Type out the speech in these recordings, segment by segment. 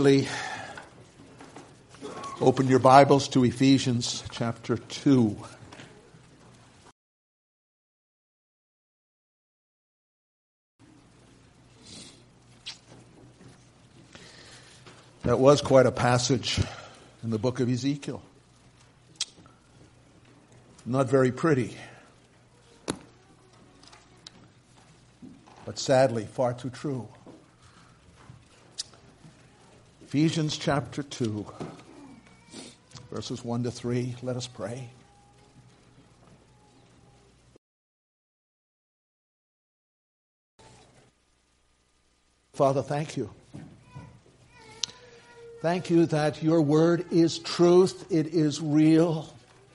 Open your Bibles to Ephesians chapter 2. That was quite a passage in the book of Ezekiel. Not very pretty, but sadly far too true. Ephesians chapter 2, verses 1 to 3. Let us pray. Father, thank you. Thank you that your word is truth. It is real.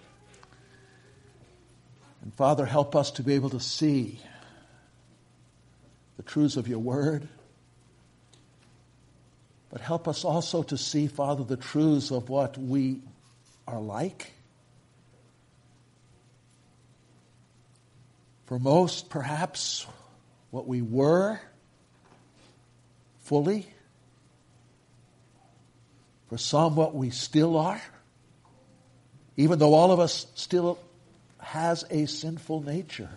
And Father, help us to be able to see the truths of your word. But help us also to see, Father, the truths of what we are like. For most, perhaps, what we were fully. For some, what we still are. Even though all of us still has a sinful nature.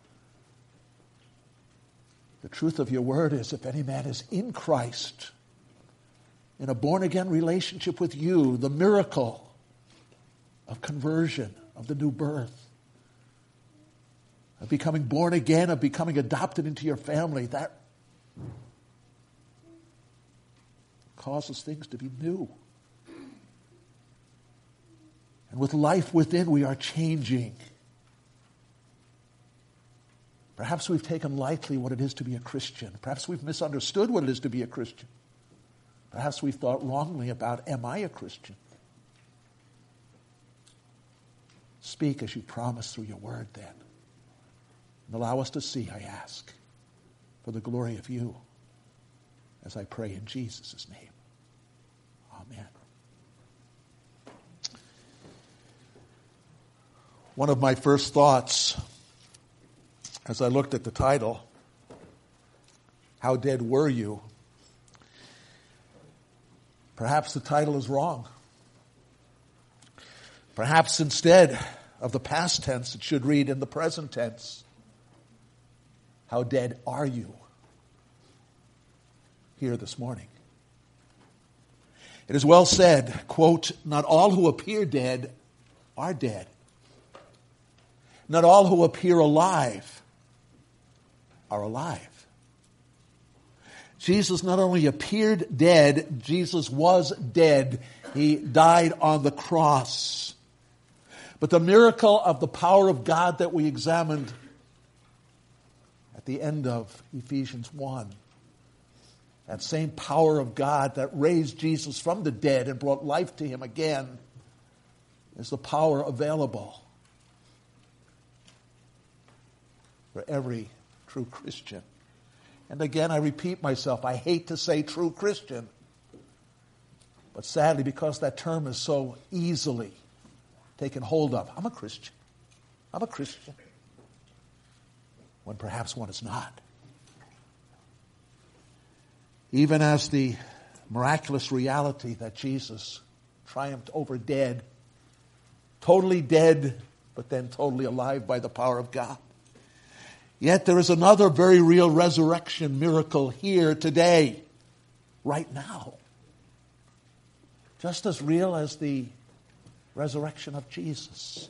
The truth of your word is, if any man is in Christ, in a born-again relationship with you, the miracle of conversion, of the new birth, of becoming born again, of becoming adopted into your family, that causes things to be new. And with life within, we are changing. Perhaps we've taken lightly what it is to be a Christian. Perhaps we've misunderstood what it is to be a Christian. Perhaps we've thought wrongly about, am I a Christian? Speak as you promised through your word then. And allow us to see, I ask, for the glory of you, as I pray in Jesus' name. Amen. One of my first thoughts, as I looked at the title, How Dead Were You? Perhaps the title is wrong. Perhaps instead of the past tense, it should read in the present tense. How dead are you here this morning? It is well said, quote, not all who appear dead are dead. Not all who appear alive are alive. Jesus not only appeared dead, Jesus was dead. He died on the cross. But the miracle of the power of God that we examined at the end of Ephesians 1, that same power of God that raised Jesus from the dead and brought life to him again, is the power available for every true Christian. And again, I repeat myself, I hate to say true Christian. But sadly, because that term is so easily taken hold of, I'm a Christian. I'm a Christian. When perhaps one is not. Even as the miraculous reality that Jesus triumphed over dead, totally dead, but then totally alive by the power of God. Yet there is another very real resurrection miracle here today, right now. Just as real as the resurrection of Jesus.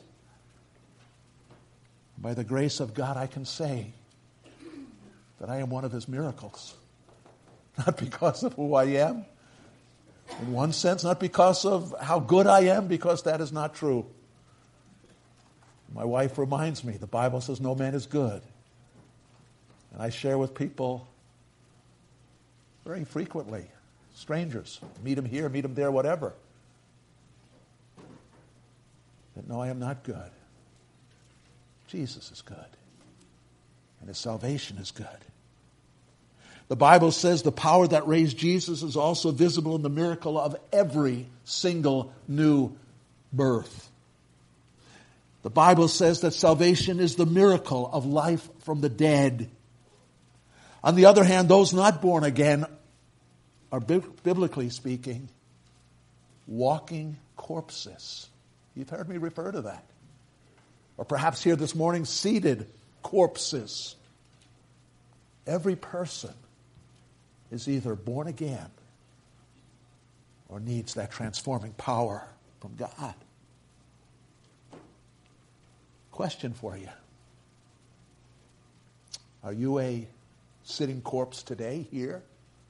By the grace of God, I can say that I am one of his miracles. Not because of who I am, in one sense, not because of how good I am, because that is not true. My wife reminds me, the Bible says no man is good. And I share with people very frequently, strangers, meet them here, meet them there, whatever, that no, I am not good. Jesus is good. And his salvation is good. The Bible says the power that raised Jesus is also visible in the miracle of every single new birth. The Bible says that salvation is the miracle of life from the dead. On the other hand, those not born again are, biblically speaking, walking corpses. You've heard me refer to that. Or perhaps here this morning, seated corpses. Every person is either born again or needs that transforming power from God. Question for you. Are you a sitting corpse today here?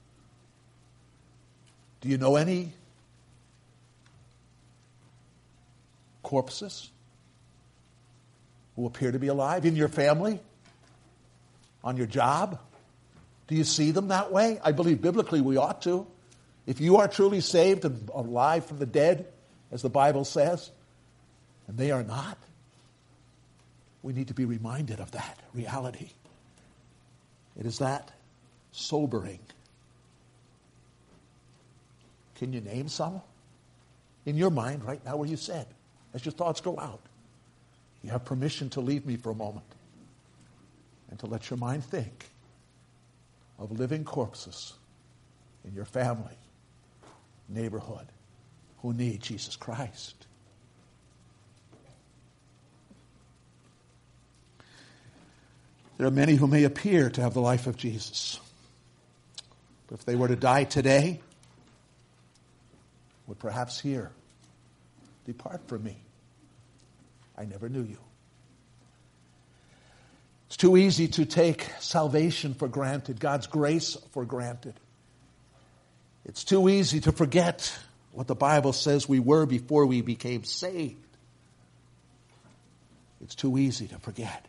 Do you know any corpses who appear to be alive in your family? On your job? Do you see them that way? I believe biblically we ought to. If you are truly saved and alive from the dead, as the Bible says, and they are not, we need to be reminded of that reality. It is that sobering. Can you name some? In your mind right now where you said, as your thoughts go out, you have permission to leave me for a moment and to let your mind think of living corpses in your family, neighborhood, who need Jesus Christ. There are many who may appear to have the life of Jesus, but if they were to die today, would perhaps hear, "Depart from me. I never knew you." It's too easy to take salvation for granted, God's grace for granted. It's too easy to forget what the Bible says we were before we became saved. It's too easy to forget.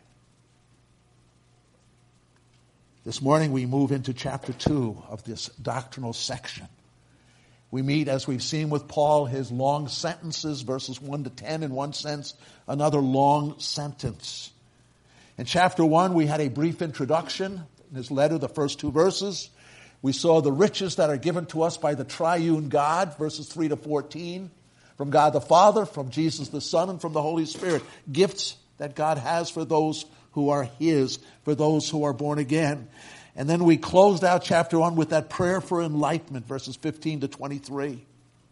This morning we move into chapter 2 of this doctrinal section. We meet, as we've seen with Paul, his long sentences, verses 1 to 10, in one sense, another long sentence. In chapter 1, we had a brief introduction. In his letter, the first 2 verses, we saw the riches that are given to us by the triune God, verses 3 to 14, from God the Father, from Jesus the Son, and from the Holy Spirit. Gifts that God has for those who are His, for those who are born again. And then we closed out chapter 1 with that prayer for enlightenment, verses 15 to 23.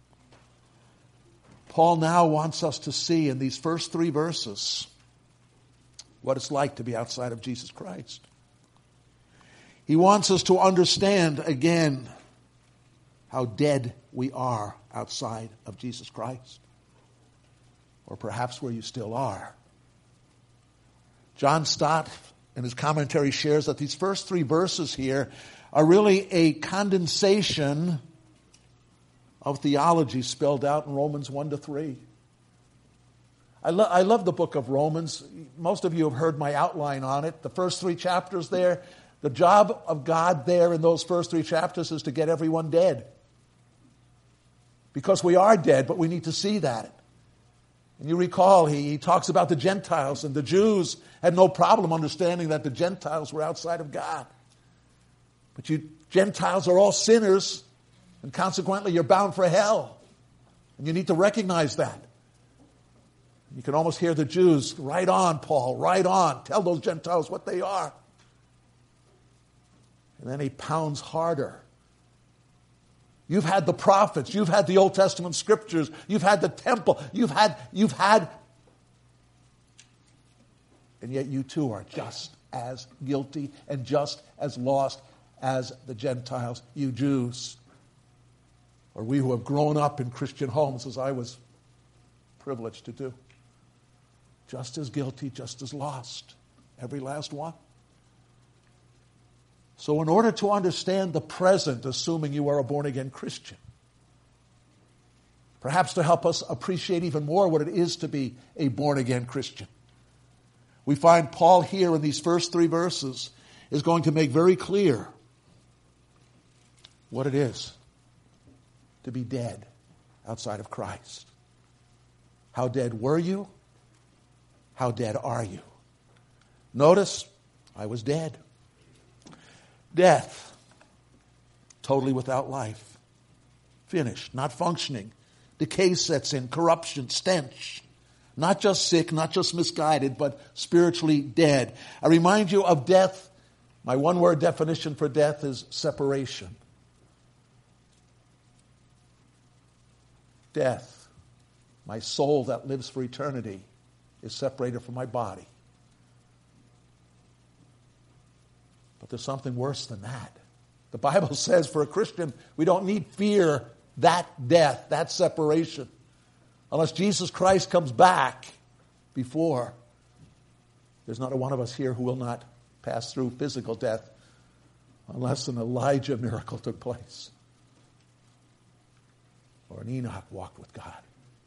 Paul now wants us to see in these first 3 verses what it's like to be outside of Jesus Christ. He wants us to understand again how dead we are outside of Jesus Christ. Or perhaps where you still are. John Stott, in his commentary, shares that these first 3 verses here are really a condensation of theology spelled out in Romans 1 to 3. I love the book of Romans. Most of you have heard my outline on it. The first 3 chapters there, the job of God there in those first 3 chapters is to get everyone dead. Because we are dead, but we need to see that. And you recall, he talks about the Gentiles, and the Jews had no problem understanding that the Gentiles were outside of God. But you Gentiles are all sinners, and consequently you're bound for hell. And you need to recognize that. You can almost hear the Jews, "Right on, Paul, right on. Tell those Gentiles what they are." And then he pounds harder. You've had the prophets. You've had the Old Testament scriptures. You've had the temple. You've had, and yet you too are just as guilty and just as lost as the Gentiles, you Jews. Or we who have grown up in Christian homes, as I was privileged to do. Just as guilty, just as lost. Every last one. So in order to understand the present, assuming you are a born-again Christian, perhaps to help us appreciate even more what it is to be a born-again Christian, we find Paul here in these first 3 verses is going to make very clear what it is to be dead outside of Christ. How dead were you? How dead are you? Notice, I was dead. Death, totally without life. Finished, not functioning. Decay sets in, corruption, stench. Not just sick, not just misguided, but spiritually dead. I remind you of death. My one-word definition for death is separation. death, my soul that lives for eternity is separated from my body. But there's something worse than that. The Bible says for a Christian, we don't need fear that death, that separation. Unless Jesus Christ comes back before, there's not a one of us here who will not pass through physical death unless an Elijah miracle took place or an Enoch walked with God.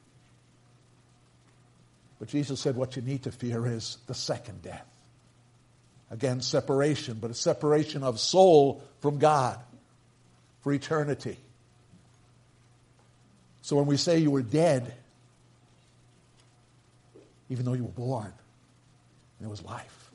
But Jesus said what you need to fear is the second death. Again, separation, but a separation of soul from God for eternity. So when we say you were dead, even though you were born, and there was life.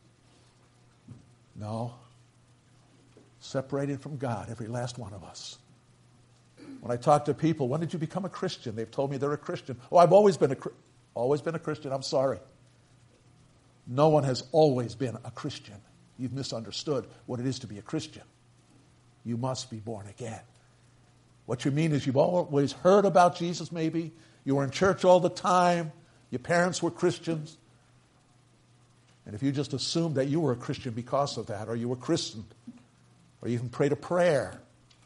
No. Separated from God, every last one of us. When I talk to people, when did you become a Christian? They've told me they're a Christian. Oh, I've always been a Christian. I'm sorry. No one has always been a Christian. You've misunderstood what it is to be a Christian. You must be born again. What you mean is you've always heard about Jesus maybe. You were in church all the time. Your parents were Christians. And if you just assumed that you were a Christian because of that, or you were christened, or you even prayed a prayer,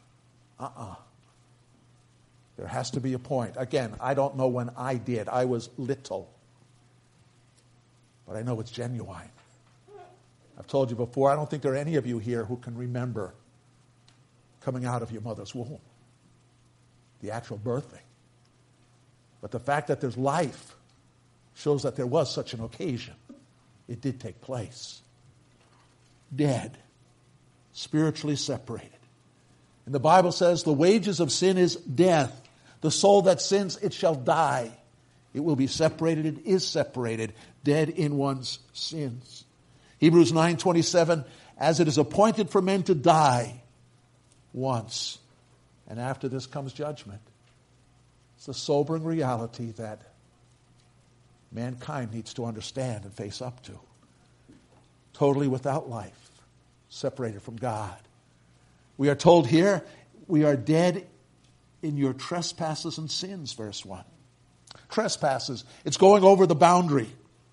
there has to be a point. Again, I don't know when I did. I was little. But I know it's genuine. I've told you before, I don't think there are any of you here who can remember coming out of your mother's womb, the actual birthing. But the fact that there's life shows that there was such an occasion. It did take place. Dead, spiritually separated. And the Bible says the wages of sin is death. The soul that sins, it shall die. It will be separated. It is separated, dead in one's sins. Hebrews 9:27, as it is appointed for men to die once, and after this comes judgment. It's a sobering reality that mankind needs to understand and face up to. Totally without life, separated from God. We are told here, we are dead in your trespasses and sins, verse 1. Trespasses, it's going over the boundary.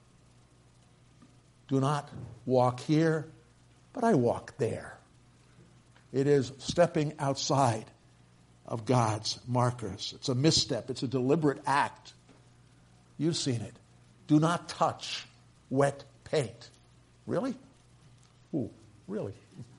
Do not walk here, but I walk there. It is stepping outside of God's markers. It's a misstep. It's a deliberate act. You've seen it. Do not touch wet paint. Really? Ooh, really?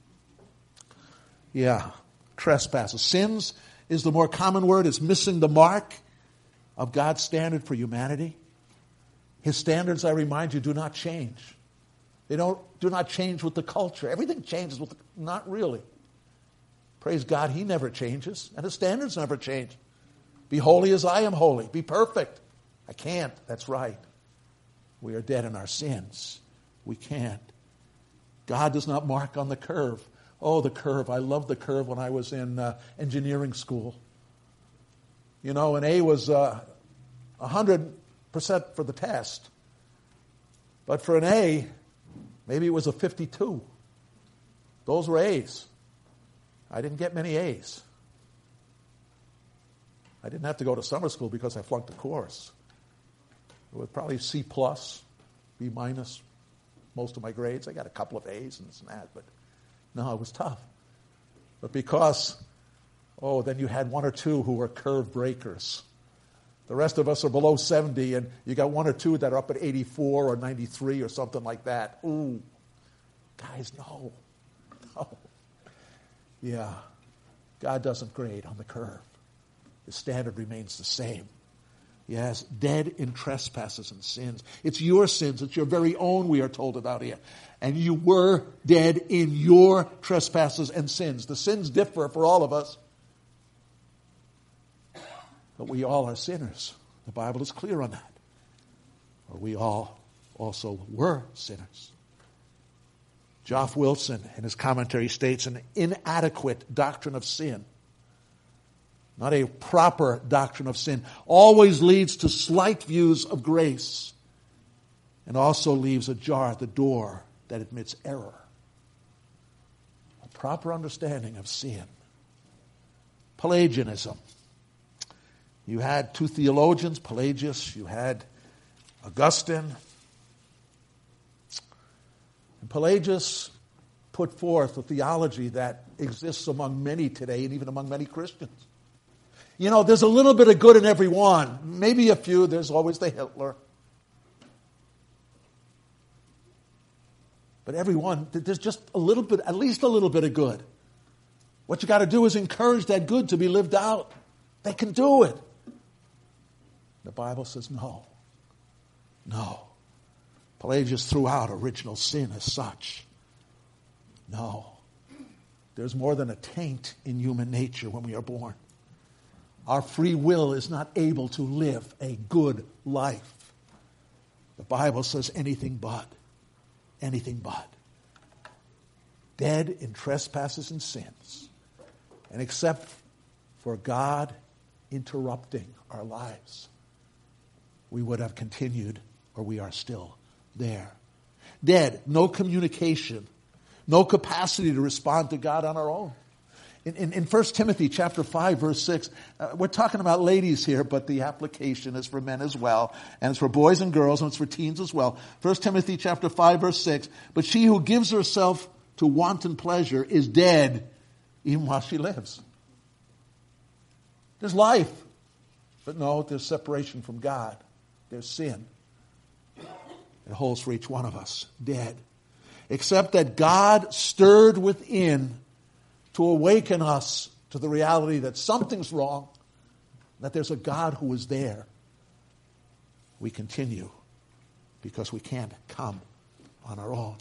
Yeah, trespasses. Sins is the more common word. It's missing the mark of God's standard for humanity. His standards, I remind you, do not change. They do not change with the culture. Everything changes with not really. Praise God, He never changes, and His standards never change. Be holy as I am holy. Be perfect. I can't. That's right. We are dead in our sins. We can't. God does not mark on the curve. Oh, the curve. I loved the curve when I was in engineering school. You know, an A was 100% for the test. But for an A, maybe it was a 52. Those were A's. I didn't get many A's. I didn't have to go to summer school because I flunked the course. It was probably C+, B-, most of my grades. I got a couple of A's and this and that, but no, it was tough. But because, then you had one or two who were curve breakers. The rest of us are below 70, and you got one or two that are up at 84 or 93 or something like that. Ooh, guys, no. Yeah, God doesn't grade on the curve. His standard remains the same. Yes, dead in trespasses and sins. It's your sins. It's your very own we are told about here. And you were dead in your trespasses and sins. The sins differ for all of us. But we all are sinners. The Bible is clear on that. Or we all also were sinners. Geoff Wilson, in his commentary, states an inadequate doctrine of sin, not a proper doctrine of sin, always leads to slight views of grace and also leaves ajar the door that admits error. A proper understanding of sin. Pelagianism. You had two theologians, Pelagius, you had Augustine. And Pelagius put forth a theology that exists among many today and even among many Christians. You know, there's a little bit of good in every one. Maybe a few. There's always the Hitler. But everyone, there's just a little bit, at least a little bit of good. What you got to do is encourage that good to be lived out. They can do it. The Bible says no. No. Pelagius threw out original sin as such. No. There's more than a taint in human nature when we are born. Our free will is not able to live a good life. The Bible says anything but. Anything but. Dead in trespasses and sins. And except for God interrupting our lives, we would have continued, or we are still there. Dead, no communication, no capacity to respond to God on our own. In 1 Timothy chapter 5, verse 6, we're talking about ladies here, but the application is for men as well. And it's for boys and girls, and it's for teens as well. 1 Timothy chapter 5, verse 6, but she who gives herself to wanton pleasure is dead even while she lives. There's life, but no, there's separation from God. There's sin. It holds for each one of us, dead. Except that God stirred within to awaken us to the reality that something's wrong, that there's a God who is there. We continue because we can't come on our own.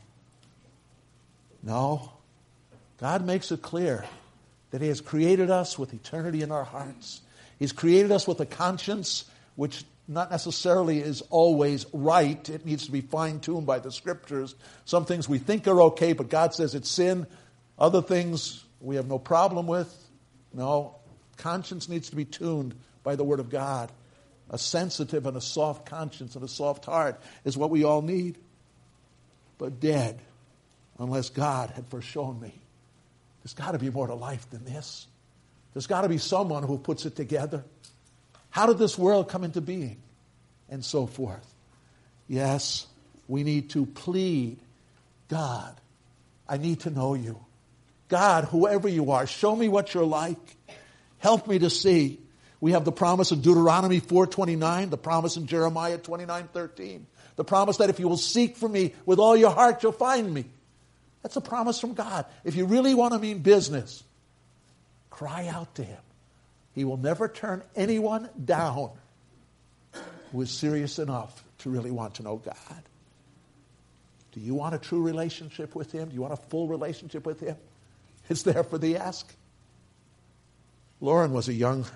No, God makes it clear that He has created us with eternity in our hearts. He's created us with a conscience which not necessarily is always right. It needs to be fine-tuned by the Scriptures. Some things we think are okay, but God says it's sin. Other things we have no problem with. No, conscience needs to be tuned by the Word of God. A sensitive and a soft conscience and a soft heart is what we all need. But dead, unless God had first shown me. There's got to be more to life than this. There's got to be someone who puts it together. How did this world come into being? And so forth. Yes, we need to plead, God, I need to know you. God, whoever you are, show me what you're like. Help me to see. We have the promise in Deuteronomy 4:29, the promise in Jeremiah 29:13, the promise that if you will seek for me with all your heart, you'll find me. That's a promise from God. If you really want to mean business, cry out to Him. He will never turn anyone down who is serious enough to really want to know God. Do you want a true relationship with Him? Do you want a full relationship with Him? It's there for the ask. Lauren was a young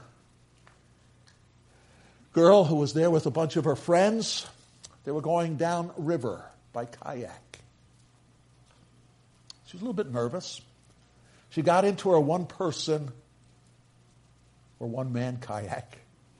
girl who was there with a bunch of her friends. They were going down river by kayak. She was a little bit nervous. She got into her one-person or one-man kayak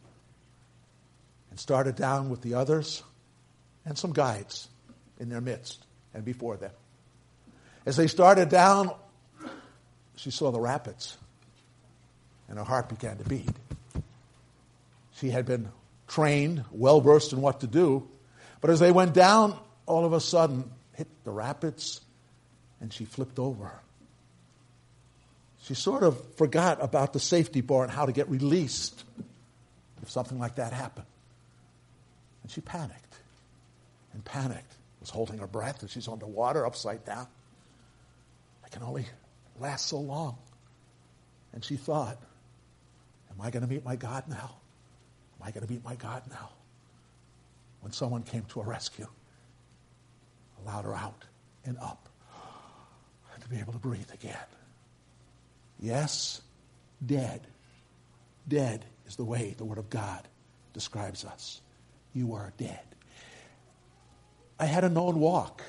and started down with the others and some guides in their midst and before them. As they started down, she saw the rapids, and her heart began to beat. She had been trained, well-versed in what to do, but as they went down, all of a sudden, hit the rapids, and she flipped over. She sort of forgot about the safety bar and how to get released if something like that happened. And she panicked, and panicked, was holding her breath as she's underwater, upside down. I can only last so long. And she thought, am I going to meet my God now? Am I going to meet my God now? When someone came to her rescue, allowed her out and up, and to be able to breathe again. Yes, dead. Dead is the way the Word of God describes us. You are dead. I had a known walk.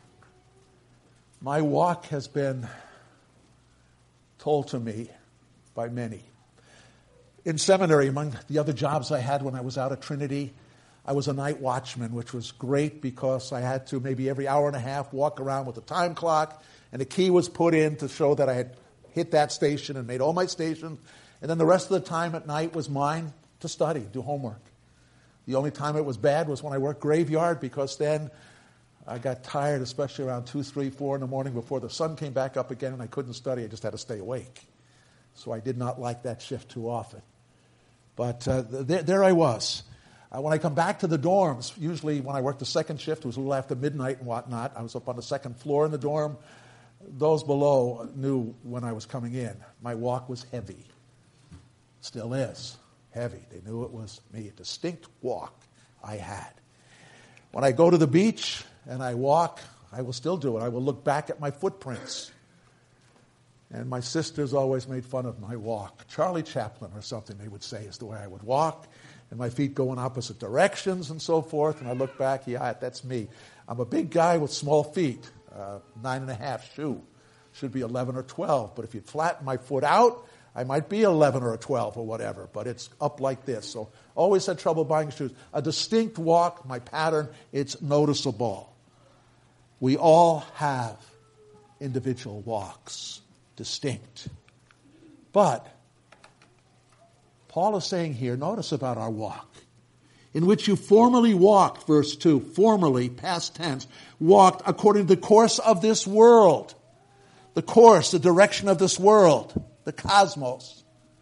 My walk has been told to me by many. In seminary, among the other jobs I had when I was out at Trinity, I was a night watchman, which was great because I had to maybe every hour and a half walk around with a time clock, and a key was put in to show that I had hit that station and made all my stations. And then the rest of the time at night was mine to study, do homework. The only time it was bad was when I worked graveyard, because then I got tired, especially around 2, 3, 4 in the morning before the sun came back up again, and I couldn't study. I just had to stay awake. So I did not like that shift too often. But there I was. When I come back to the dorms, usually when I worked the second shift, it was a little after midnight and whatnot. I was up on the second floor in the dorm. Those below knew when I was coming in. My walk was heavy. Still is heavy. They knew it was me, a distinct walk I had. When I go to the beach and I walk, I will still do it. I will look back at my footprints. And my sisters always made fun of my walk. Charlie Chaplin or something, they would say, is the way I would walk. And my feet go in opposite directions and so forth. And I look back, yeah, that's me. I'm a big guy with small feet, 9.5 shoe. Should be 11 or 12. But if you flatten my foot out, I might be 11 or a 12 or whatever. But it's up like this. So always had trouble buying shoes. A distinct walk, my pattern, it's noticeable. We all have individual walks, distinct. But Paul is saying here, notice about our walk, in which you formerly walked, verse 2, formerly, past tense, walked according to the course of this world. The course, the direction of this world, the cosmos.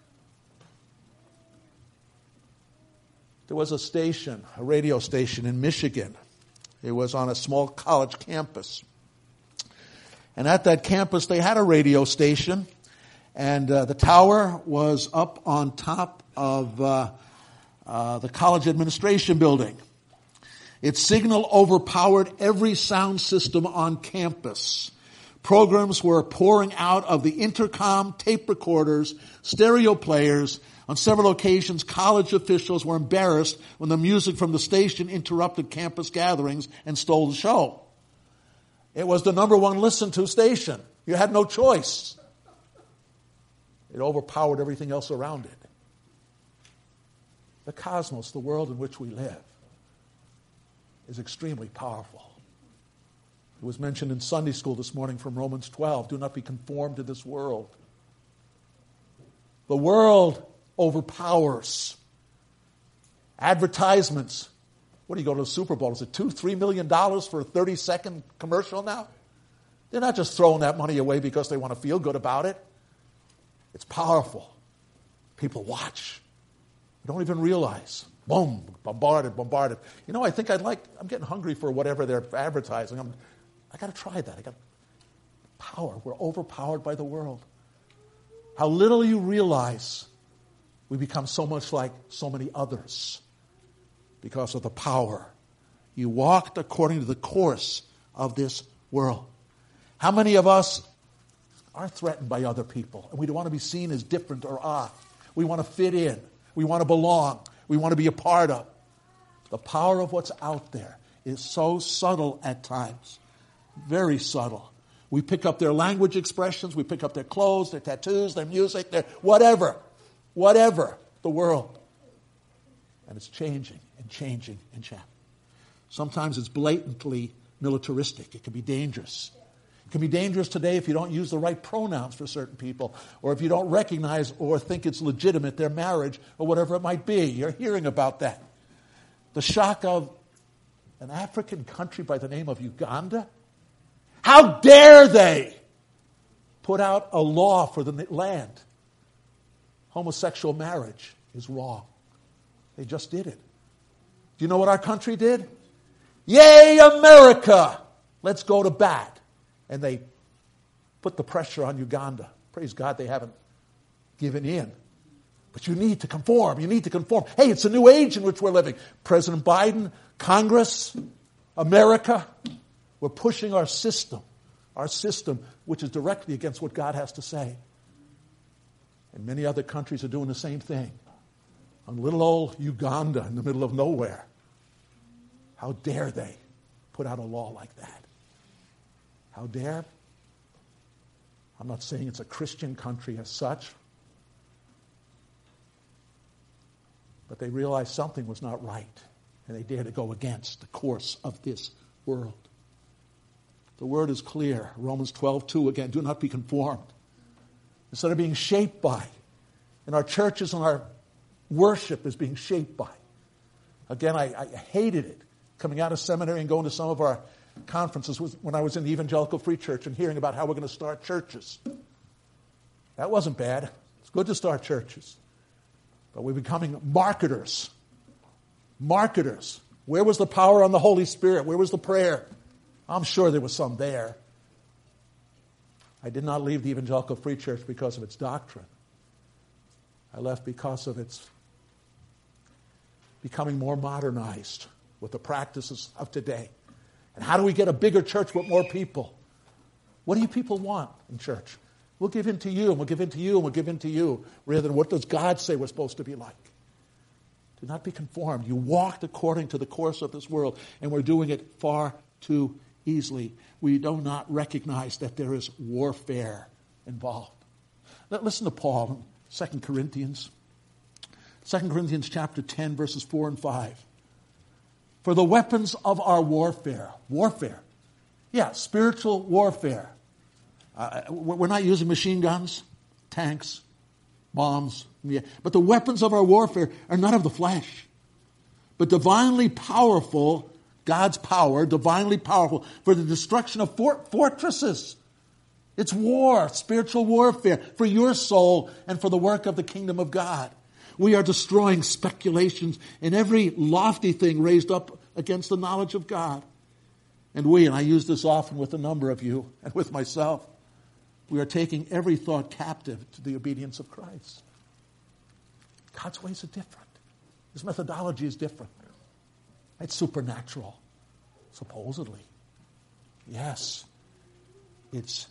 There was a station, a radio station in Michigan. It was on a small college campus. And at that campus, they had a radio station. And the tower was up on top of the college administration building. Its signal overpowered every sound system on campus. Programs were pouring out of the intercom, tape recorders, stereo players. On several occasions, college officials were embarrassed when the music from the station interrupted campus gatherings and stole the show. It was the number one listened to station. You had no choice. It overpowered everything else around it. The cosmos, the world in which we live, is extremely powerful. It was mentioned in Sunday school this morning from Romans 12. Do not be conformed to this world. The world overpowers. Advertisements. What do you go to the Super Bowl? Is it $2-3 million for a 30-second commercial now? They're not just throwing that money away because they want to feel good about it. It's powerful. People watch. You don't even realize. Boom, bombarded. You know, I think I'm getting hungry for whatever they're advertising. I got to try that. Power. We're overpowered by the world. How little you realize we become so much like so many others because of the power. You walked according to the course of this world. How many of us are threatened by other people, and we don't want to be seen as different or odd? We want to fit in. We want to belong. We want to be a part of. The power of what's out there is so subtle at times. Very subtle. We pick up their language expressions. We pick up their clothes, their tattoos, their music, their whatever. The world. And it's changing and changing and changing. Sometimes it's blatantly militaristic. It can be dangerous. It can be dangerous today if you don't use the right pronouns for certain people, or if you don't recognize or think it's legitimate, their marriage, or whatever it might be. You're hearing about that. The shock of an African country by the name of Uganda. How dare they put out a law for the land? Homosexual marriage is wrong. They just did it. Do you know what our country did? Yay, America! Let's go to bat. And they put the pressure on Uganda. Praise God they haven't given in. But you need to conform. You need to conform. Hey, it's a new age in which we're living. President Biden, Congress, America, we're pushing our system, which is directly against what God has to say. And many other countries are doing the same thing. On little old Uganda in the middle of nowhere. How dare they put out a law like that? How dare? I'm not saying it's a Christian country as such. But they realized something was not right. And they dared to go against the course of this world. The word is clear. Romans 12:2 again. Do not be conformed. Instead of being shaped by. In our churches and our worship is being shaped by. Again, I hated it coming out of seminary and going to some of our conferences when I was in the Evangelical Free Church and hearing about how we're going to start churches. That wasn't bad. It's good to start churches. But we're becoming marketers. Marketers. Where was the power on the Holy Spirit? Where was the prayer? I'm sure there was some there. I did not leave the Evangelical Free Church because of its doctrine. I left because of its becoming more modernized with the practices of today. And how do we get a bigger church with more people? What do you people want in church? We'll give in to you, and we'll give in to you, and we'll give in to you, rather than what does God say we're supposed to be like? Do not be conformed. You walked according to the course of this world, and we're doing it far too easily. We do not recognize that there is warfare involved. Listen to Paul in 2 Corinthians. 2 Corinthians chapter 10, verses 4 and 5. For the weapons of our warfare. Yeah, spiritual warfare. We're not using machine guns, tanks, bombs. Yeah. But the weapons of our warfare are not of the flesh, but divinely powerful, God's power, divinely powerful for the destruction of fortresses. It's war, spiritual warfare for your soul and for the work of the kingdom of God. We are destroying speculations and every lofty thing raised up against the knowledge of God. And I use this often with a number of you and with myself, we are taking every thought captive to the obedience of Christ. God's ways are different. His methodology is different. It's supernatural, supposedly. Yes, it's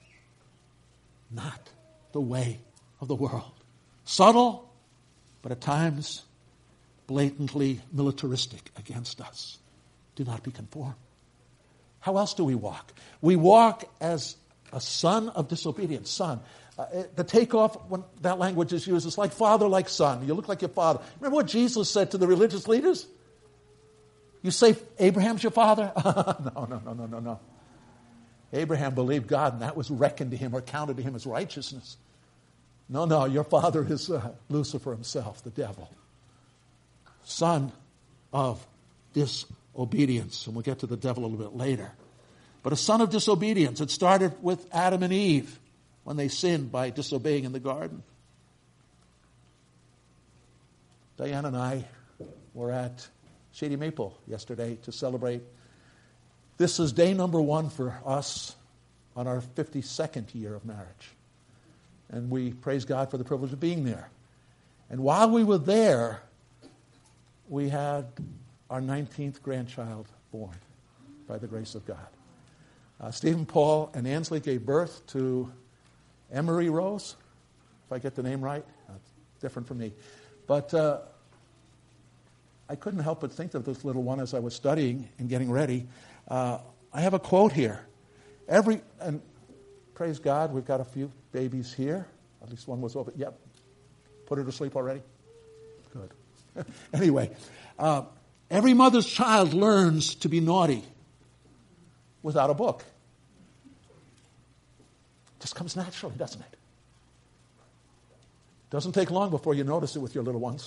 not the way of the world. Subtle, but at times blatantly militaristic against us. Do not be conformed. How else do we walk? We walk as a son of disobedience. Son. The takeoff, when that language is used, it's like father, like son. You look like your father. Remember what Jesus said to the religious leaders? You say Abraham's your father? No. Abraham believed God, and that was reckoned to him or counted to him as righteousness. No, your father is Lucifer himself, the devil. Son of disobedience. And we'll get to the devil a little bit later. But a son of disobedience. It started with Adam and Eve when they sinned by disobeying in the garden. Diane and I were at Shady Maple yesterday to celebrate. This is day number 1 for us on our 52nd year of marriage. And we praise God for the privilege of being there. And while we were there, we had our 19th grandchild born by the grace of God. Stephen, Paul, and Ansley gave birth to Emery Rose, if I get the name right. It's different from me. But I couldn't help but think of this little one as I was studying and getting ready. I have a quote here. And praise God, we've got a few babies here. At least one was over. Yep. Put her to sleep already? Good. Anyway, every mother's child learns to be naughty without a book. Just comes naturally, doesn't it? Doesn't take long before you notice it with your little ones.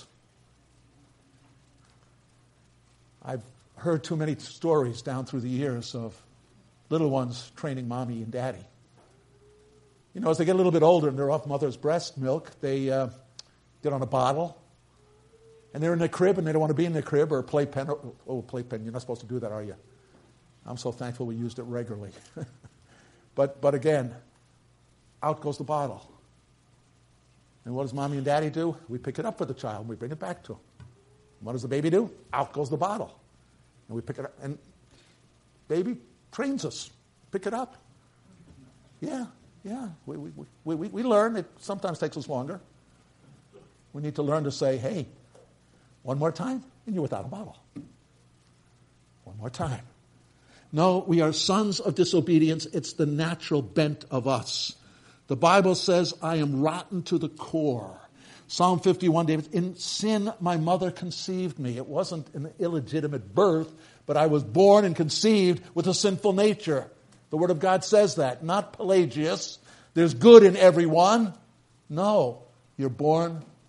I've heard too many stories down through the years of little ones training mommy and daddy. You know, as they get a little bit older and they're off mother's breast milk, they get on a bottle, and they're in their crib and they don't want to be in their crib or a playpen. Playpen, you're not supposed to do that, are you? I'm so thankful we used it regularly. But again, out goes the bottle. And what does mommy and daddy do? We pick it up for the child and we bring it back to them. What does the baby do? Out goes the bottle. And we pick it up. And baby trains us. Pick it up. Yeah. We learn. It sometimes takes us longer. We need to learn to say, hey, one more time, and you're without a bottle. One more time. No, we are sons of disobedience. It's the natural bent of us. The Bible says, I am rotten to the core. Psalm 51, David, in sin my mother conceived me. It wasn't an illegitimate birth, but I was born and conceived with a sinful nature. The Word of God says that, not Pelagius. There's good in everyone. No, you're born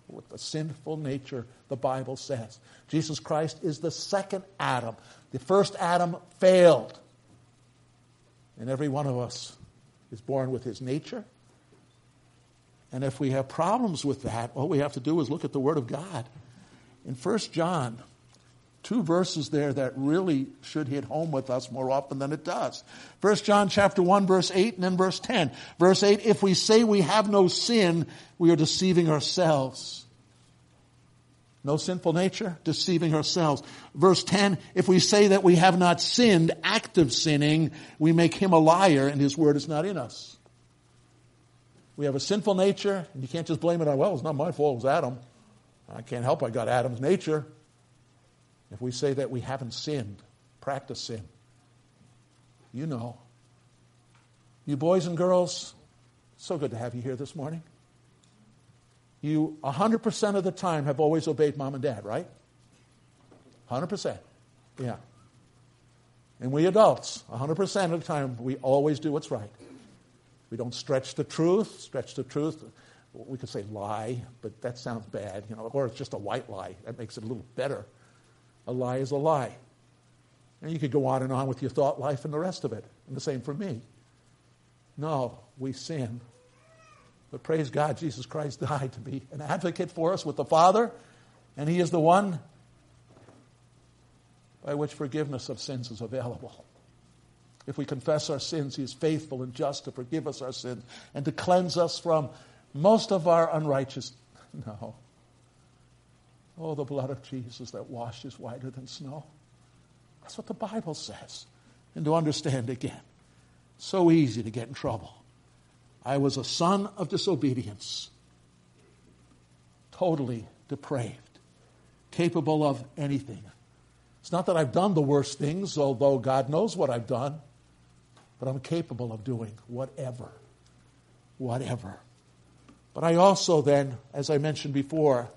with the sinful nature, the Bible says. Jesus Christ is the second Adam. The first Adam failed. And every one of us is born with his nature. And if we have problems with that, all we have to do is look at the Word of God. In 1 John, 2 verses there that really should hit home with us more often than it does. 1 John chapter 1, verse 8, and then verse 10. Verse 8, if we say we have no sin, we are deceiving ourselves. No sinful nature, deceiving ourselves. Verse 10, if we say that we have not sinned, active sinning, we make him a liar, and his word is not in us. We have a sinful nature, and you can't just blame it on, well, it's not my fault, it was Adam. I can't help I got Adam's nature. If we say that we haven't sinned, practice sin, you know. You boys and girls, so good to have you here this morning. You 100% of the time have always obeyed mom and dad, right? 100%. Yeah. And we adults, 100% of the time, we always do what's right. We don't stretch the truth. We could say lie, but that sounds bad, or it's just a white lie. That makes it a little better. A lie is a lie. And you could go on and on with your thought life and the rest of it. And the same for me. No, we sin. But praise God, Jesus Christ died to be an advocate for us with the Father, and he is the one by which forgiveness of sins is available. If we confess our sins, he is faithful and just to forgive us our sins and to cleanse us from most of our unrighteousness. No. Oh, the blood of Jesus that washes whiter than snow. That's what the Bible says. And to understand again, so easy to get in trouble. I was a son of disobedience, totally depraved, capable of anything. It's not that I've done the worst things, although God knows what I've done, but I'm capable of doing whatever. But I also then, as I mentioned before,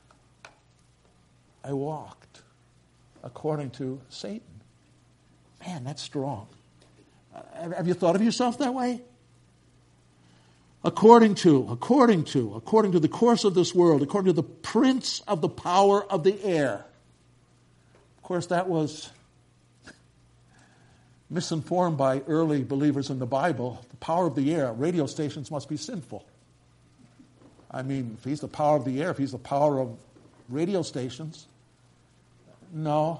I walked according to Satan. Man, that's strong. Have you thought of yourself that way? According to the course of this world, according to the prince of the power of the air. Of course, that was misinformed by early believers in the Bible. The power of the air, radio stations must be sinful. I mean, if he's the power of the air, if he's the power of radio stations, no,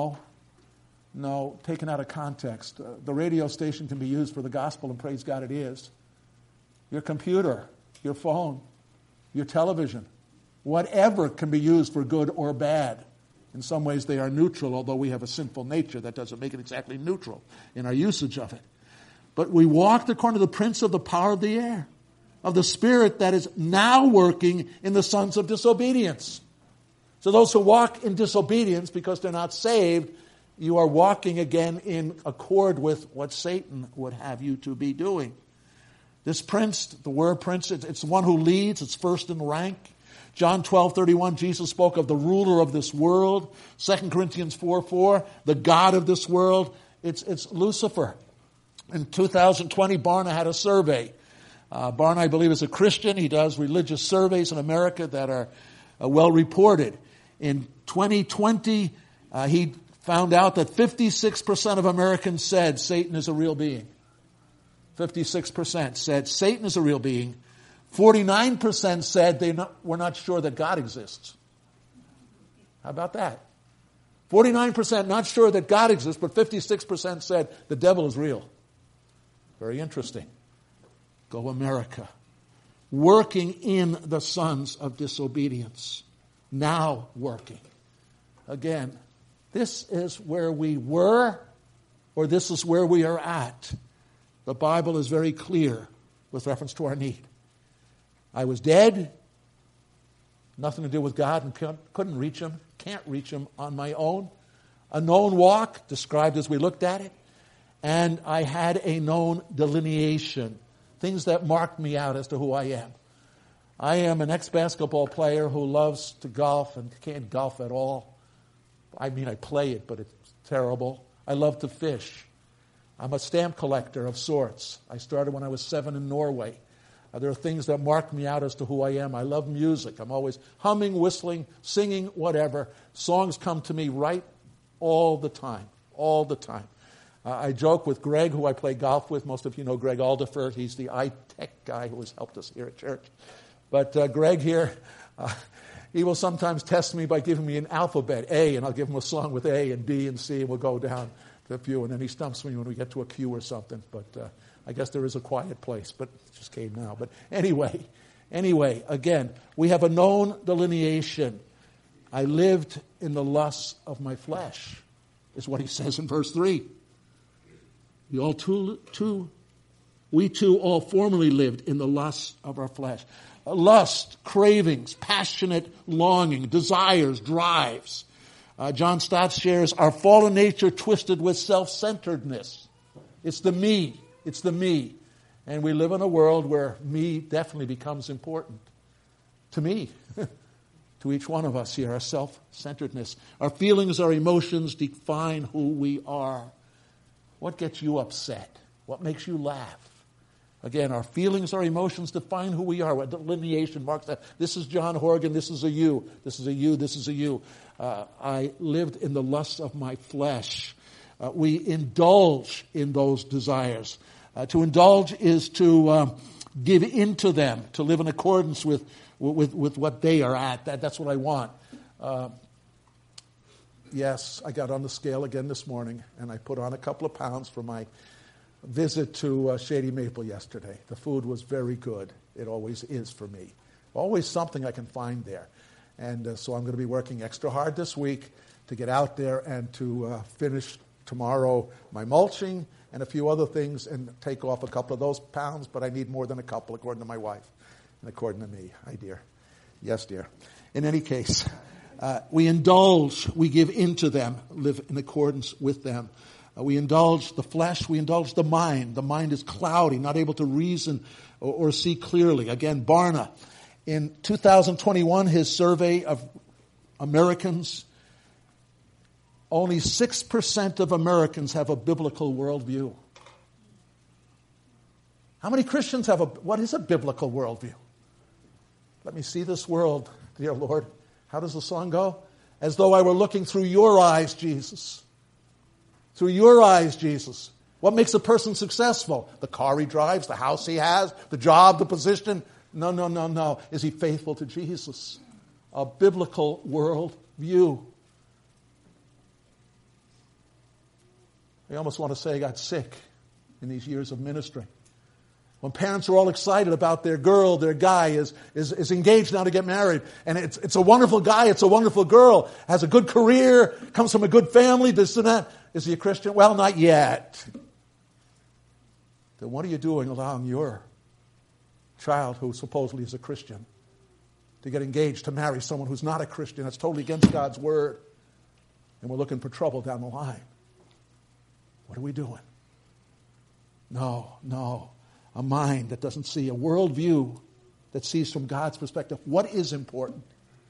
taken out of context. The radio station can be used for the gospel, and praise God it is. Your computer, your phone, your television, whatever can be used for good or bad. In some ways they are neutral, although we have a sinful nature that doesn't make it exactly neutral in our usage of it. But we walked according to the prince of the power of the air, of the spirit that is now working in the sons of disobedience. So those who walk in disobedience because they're not saved, you are walking again in accord with what Satan would have you to be doing. This prince, the word prince, it's the one who leads. It's first in rank. John 12:31, Jesus spoke of the ruler of this world. 2 Corinthians 4:4, the God of this world. It's Lucifer. In 2020, Barna had a survey. Barna, I believe, is a Christian. He does religious surveys in America that are well reported. In 2020, he found out that 56% of Americans said Satan is a real being. 56% said Satan is a real being. 49% said we're not sure that God exists. How about that? 49% not sure that God exists, but 56% said the devil is real. Very interesting. Go America. Working in the sons of disobedience. Now working. Again, this is where we were, or this is where we are at. The Bible is very clear with reference to our need. I was dead, nothing to do with God, and couldn't reach him, can't reach him on my own. A known walk, described as we looked at it, and I had a known delineation, things that marked me out as to who I am. I am an ex-basketball player who loves to golf and can't golf at all. I mean, I play it, but it's terrible. I love to fish. I'm a stamp collector of sorts. I started when I was 7 in Norway. There are things that mark me out as to who I am. I love music. I'm always humming, whistling, singing, whatever. Songs come to me right all the time. I joke with Greg, who I play golf with. Most of you know Greg Alderfer. He's the I-Tech guy who has helped us here at church. But Greg here, he will sometimes test me by giving me an alphabet, A, and I'll give him a song with A and B and C, and we'll go down to a few, and then he stumps me when we get to a Q or something. But I guess there is a quiet place, but it just came now. But anyway, again, we have a known delineation. I lived in the lusts of my flesh, is what he says in verse 3. We too all formerly lived in the lusts of our flesh. Lust, cravings, passionate longing, desires, drives. John Stott shares, our fallen nature twisted with self-centeredness. It's the me. And we live in a world where me definitely becomes important. To me, to each one of us here, our self-centeredness. Our feelings, our emotions define who we are. What gets you upset? What makes you laugh? Again, our feelings, our emotions define who we are. What delineation marks that? This is John Horgan. This is a you. This is a you. This is a you. I lived in the lusts of my flesh. We indulge in those desires. To indulge is to give into them, to live in accordance with what they are at. That's what I want. Yes, I got on the scale again this morning, and I put on a couple of pounds for my visit to Shady Maple yesterday. The food was very good. It always is for me. Always something I can find there. And so I'm going to be working extra hard this week to get out there and to finish tomorrow my mulching and a few other things and take off a couple of those pounds, but I need more than a couple according to my wife and according to me. Hi, dear. Yes, dear. In any case, we indulge, we give into them, live in accordance with them. We indulge the flesh, we indulge the mind. The mind is cloudy, not able to reason or see clearly. Again, Barna, in 2021, his survey of Americans, only 6% of Americans have a biblical worldview. How many Christians have what is a biblical worldview? Let me see this world, dear Lord. How does the song go? As though I were looking through your eyes, Jesus. Through your eyes, Jesus. What makes a person successful? The car he drives, the house he has, the job, the position? No. Is he faithful to Jesus? A biblical world view. I almost want to say I got sick in these years of ministry. When parents are all excited about their girl, their guy is engaged now to get married. And it's a wonderful guy, it's a wonderful girl, has a good career, comes from a good family, this and that. Is he a Christian? Well, not yet. Then what are you doing allowing your child who supposedly is a Christian to get engaged, to marry someone who's not a Christian? That's totally against God's word. And we're looking for trouble down the line. What are we doing? No. A mind that doesn't see, a worldview that sees from God's perspective what is important.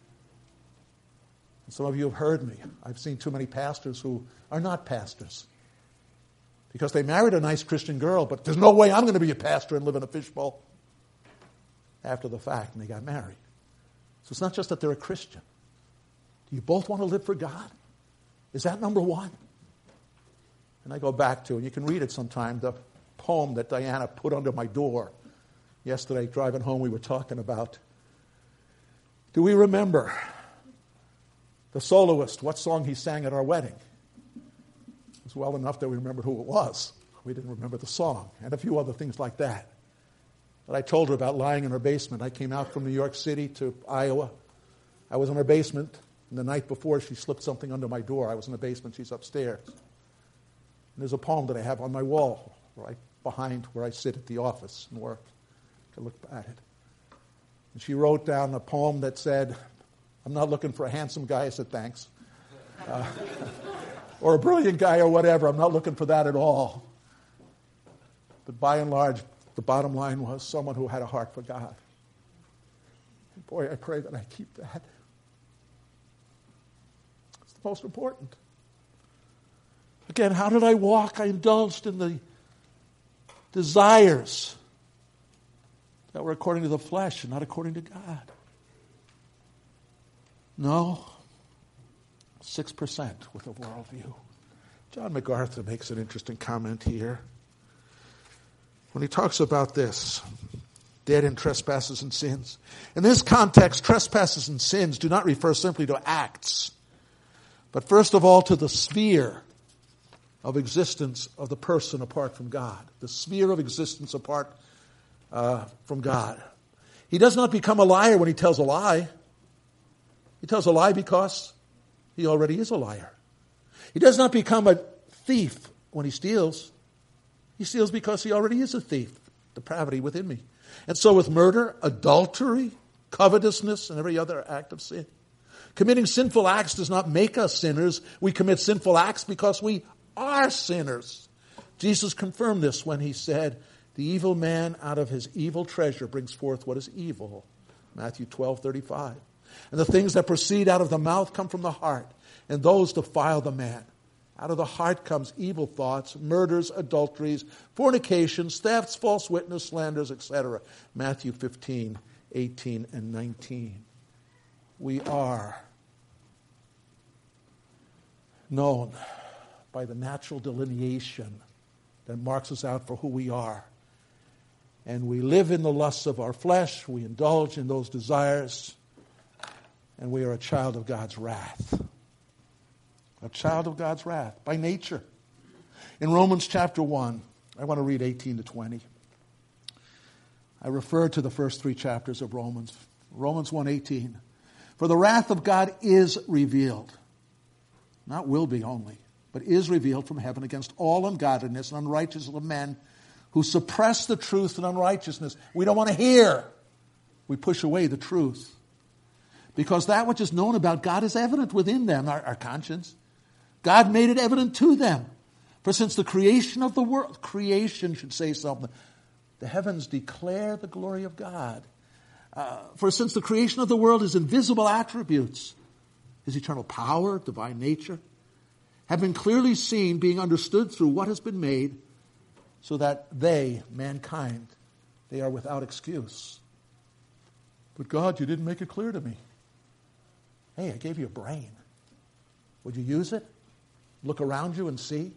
And some of you have heard me. I've seen too many pastors who are not pastors because they married a nice Christian girl, but there's no way I'm going to be a pastor and live in a fishbowl after the fact, and they got married. So it's not just that they're a Christian. Do you both want to live for God? Is that number one? And I go back to, and you can read it sometime, the poem that Diana put under my door. Yesterday, driving home, we were talking about, do we remember the soloist, what song he sang at our wedding? It was well enough that we remembered who it was. We didn't remember the song, and a few other things like that. But I told her about lying in her basement. I came out from New York City to Iowa. I was in her basement, and the night before she slipped something under my door. I was in the basement, she's upstairs. And there's a poem that I have on my wall, right behind where I sit at the office and work. I look at it. And she wrote down a poem that said, I'm not looking for a handsome guy. I said, thanks. Or a brilliant guy or whatever. I'm not looking for that at all. But by and large, the bottom line was someone who had a heart for God. And boy, I pray that I keep that. It's the most important. Again, how did I walk? I indulged in the desires that we're according to the flesh and not according to God. No, 6% with a worldview. John MacArthur makes an interesting comment here. When he talks about this, dead in trespasses and sins. In this context, trespasses and sins do not refer simply to acts, but first of all to the sphere of existence of the person apart from God. The sphere of existence apart from God. He does not become a liar when he tells a lie. He tells a lie because he already is a liar. He does not become a thief when he steals. He steals because he already is a thief. Depravity within me. And so with murder, adultery, covetousness, and every other act of sin. Committing sinful acts does not make us sinners. We commit sinful acts because we are sinners. Jesus confirmed this when he said, the evil man out of his evil treasure brings forth what is evil. Matthew 12:35. And the things that proceed out of the mouth come from the heart, and those defile the man. Out of the heart comes evil thoughts, murders, adulteries, fornications, thefts, false witness, slanders, etc. Matthew 15:18 and 19. We are known by the natural delineation that marks us out for who we are. And we live in the lusts of our flesh, we indulge in those desires, and we are a child of God's wrath. A child of God's wrath by nature. In Romans chapter 1, I want to read 18 to 20. I refer to the first 3 chapters of Romans. Romans 1:18. For the wrath of God is revealed, not will be only, but is revealed from heaven against all ungodliness and unrighteousness of men who suppress the truth in unrighteousness. We don't want to hear. We push away the truth. Because that which is known about God is evident within them, our conscience. God made it evident to them. For since the creation of the world, creation should say something. The heavens declare the glory of God. For since the creation of the world, his invisible attributes, his eternal power, divine nature, have been clearly seen, being understood through what has been made, so that they, mankind, they are without excuse. But God, you didn't make it clear to me. Hey, I gave you a brain. Would you use it? Look around you and see?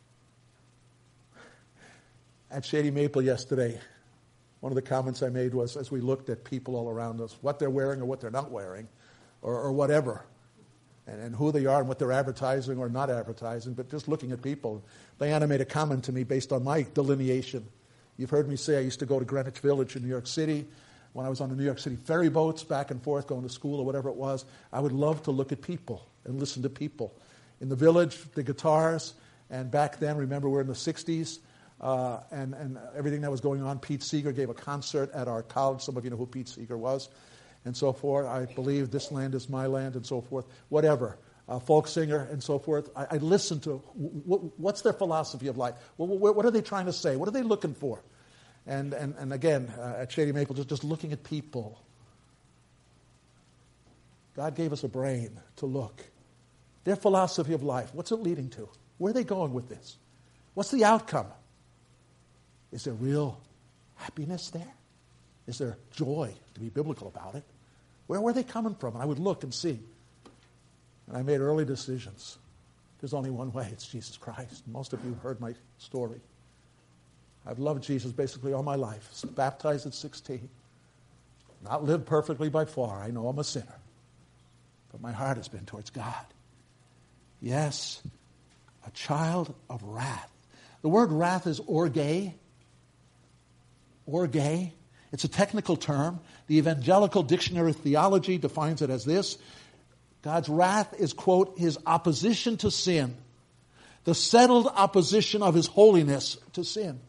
At Shady Maple yesterday, one of the comments I made was, as we looked at people all around us, what they're wearing or what they're not wearing, or whatever, and who they are and what they're advertising or not advertising, but just looking at people. Diana made a comment to me based on my delineation. You've heard me say I used to go to Greenwich Village in New York City. When I was on the New York City ferry boats back and forth going to school or whatever it was, I would love to look at people and listen to people. In the village, the guitars, and back then, remember we're in the 60s, and everything that was going on. Pete Seeger gave a concert at our college. Some of you know who Pete Seeger was, and so forth. I believe This Land Is My Land, and so forth. Whatever. Folk singer, and so forth. I listened to what's their philosophy of life. What are they trying to say? What are they looking for? And again, at Shady Maple, just looking at people. God gave us a brain to look. Their philosophy of life, what's it leading to? Where are they going with this? What's the outcome? Is there real happiness there? Is there joy, to be biblical about it? Where are they coming from? And I would look and see. And I made early decisions. There's only one way. It's Jesus Christ. Most of you heard my story. I've loved Jesus basically all my life. Baptized at 16. Not lived perfectly by far. I know I'm a sinner. But my heart has been towards God. Yes, a child of wrath. The word wrath is orge. Orge. It's a technical term. The Evangelical Dictionary of Theology defines it as this. God's wrath is, quote, his opposition to sin. The settled opposition of his holiness to sin.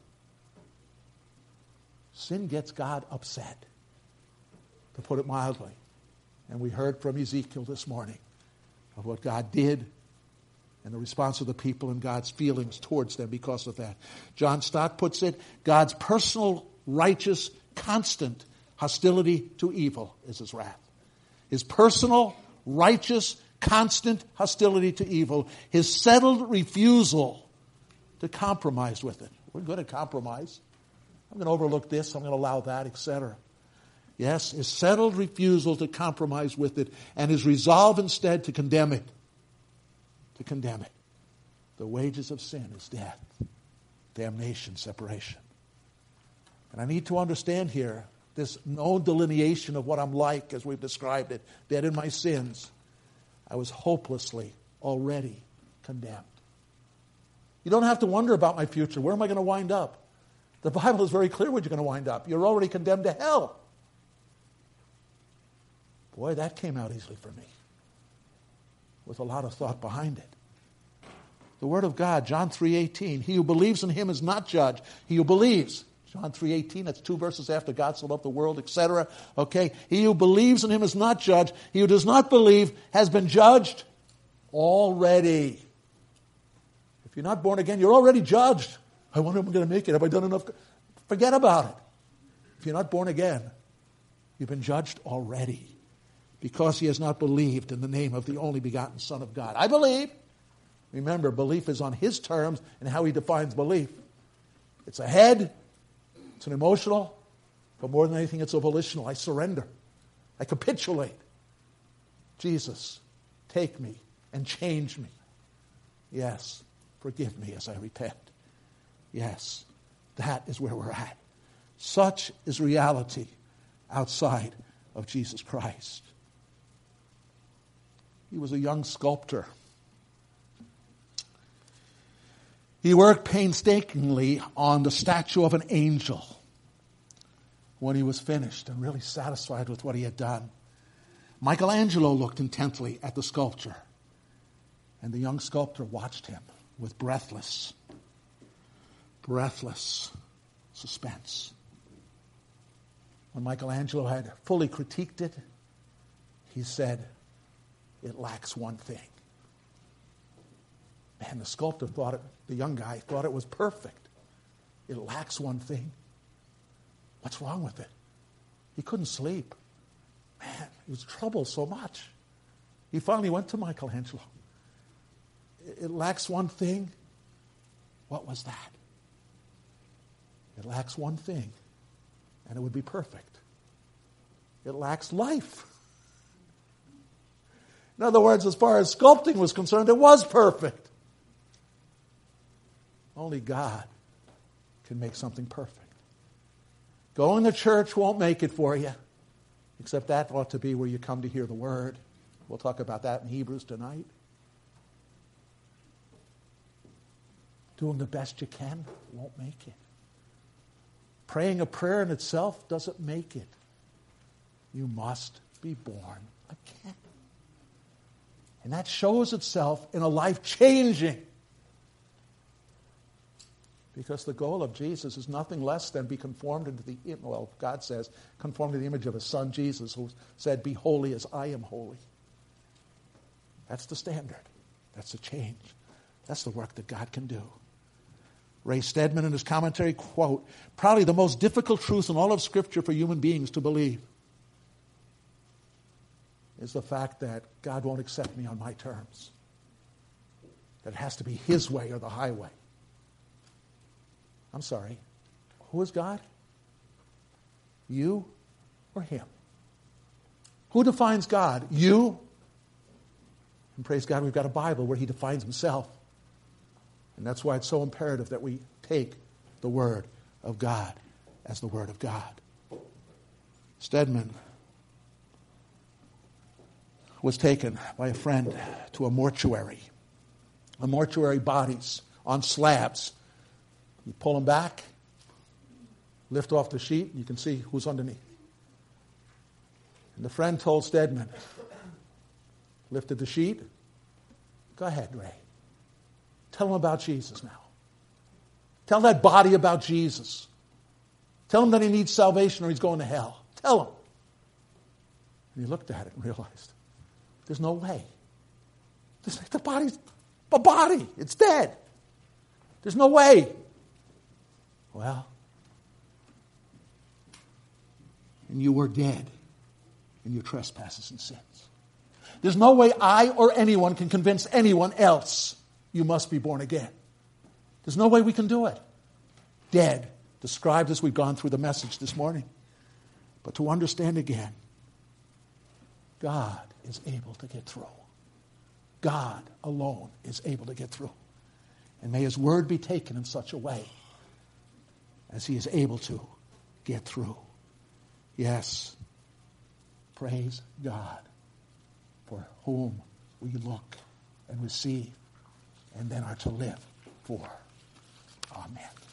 Sin gets God upset, to put it mildly. And we heard from Ezekiel this morning of what God did and the response of the people and God's feelings towards them because of that. John Stott puts it, God's personal, righteous, constant hostility to evil is his wrath. His personal, righteous, constant hostility to evil. His settled refusal to compromise with it. We're good at compromise. I'm going to overlook this, I'm going to allow that, etc. Yes, his settled refusal to compromise with it and his resolve instead to condemn it. To condemn it. The wages of sin is death, damnation, separation. And I need to understand here this no delineation of what I'm like as we've described it, dead in my sins. I was hopelessly already condemned. You don't have to wonder about my future. Where am I going to wind up? The Bible is very clear where you're going to wind up. You're already condemned to hell. Boy, that came out easily for me, with a lot of thought behind it. The Word of God, John 3:18, he who believes in him is not judged. He who believes, John 3:18, that's 2 verses after God so loved the world, etc. Okay, he who believes in him is not judged. He who does not believe has been judged already. If you're not born again, you're already judged. I wonder if I'm going to make it. Have I done enough? Forget about it. If you're not born again, you've been judged already because he has not believed in the name of the only begotten Son of God. I believe. Remember, belief is on his terms and how he defines belief. It's a head, it's an emotional, but more than anything, it's a volitional. I surrender. I capitulate. Jesus, take me and change me. Yes, forgive me as I repent. Yes, that is where we're at. Such is reality outside of Jesus Christ. He was a young sculptor. He worked painstakingly on the statue of an angel. When he was finished and really satisfied with what he had done, Michelangelo looked intently at the sculpture, and the young sculptor watched him with breathless suspense. When Michelangelo had fully critiqued it, he said, "It lacks one thing." Man, the sculptor thought it, the young guy thought it was perfect. It lacks one thing. What's wrong with it? He couldn't sleep. Man, he was troubled so much. He finally went to Michelangelo. It lacks one thing. What was that? It lacks one thing, and it would be perfect. It lacks life. In other words, as far as sculpting was concerned, it was perfect. Only God can make something perfect. Going to church won't make it for you, except that ought to be where you come to hear the Word. We'll talk about that in Hebrews tonight. Doing the best you can won't make it. Praying a prayer in itself doesn't make it. You must be born again. And that shows itself in a life changing. Because the goal of Jesus is nothing less than be conformed into the, well, God says, conformed to the image of His Son Jesus, who said, "Be holy as I am holy." That's the standard. That's the change. That's the work that God can do. Ray Stedman in his commentary, quote, "Probably the most difficult truth in all of Scripture for human beings to believe is the fact that God won't accept me on my terms. That it has to be His way or the highway." I'm sorry. Who is God? You or Him? Who defines God? You? And praise God, we've got a Bible where He defines Himself. And that's why it's so imperative that we take the Word of God as the Word of God. Stedman was taken by a friend to a mortuary bodies on slabs. You pull them back, lift off the sheet, and you can see who's underneath. And the friend told Stedman, lifted the sheet, "Go ahead, Ray. Tell him about Jesus now. Tell that body about Jesus. Tell him that he needs salvation or he's going to hell. Tell him." And he looked at it and realized, there's no way. The body's a body. It's dead. There's no way. Well, and you were dead in your trespasses and sins. There's no way I or anyone can convince anyone else you must be born again. There's no way we can do it. Dead described as we've gone through the message this morning. But to understand again, God is able to get through. God alone is able to get through. And may his word be taken in such a way as he is able to get through. Yes, praise God for whom we look and receive and then are to live for. Amen.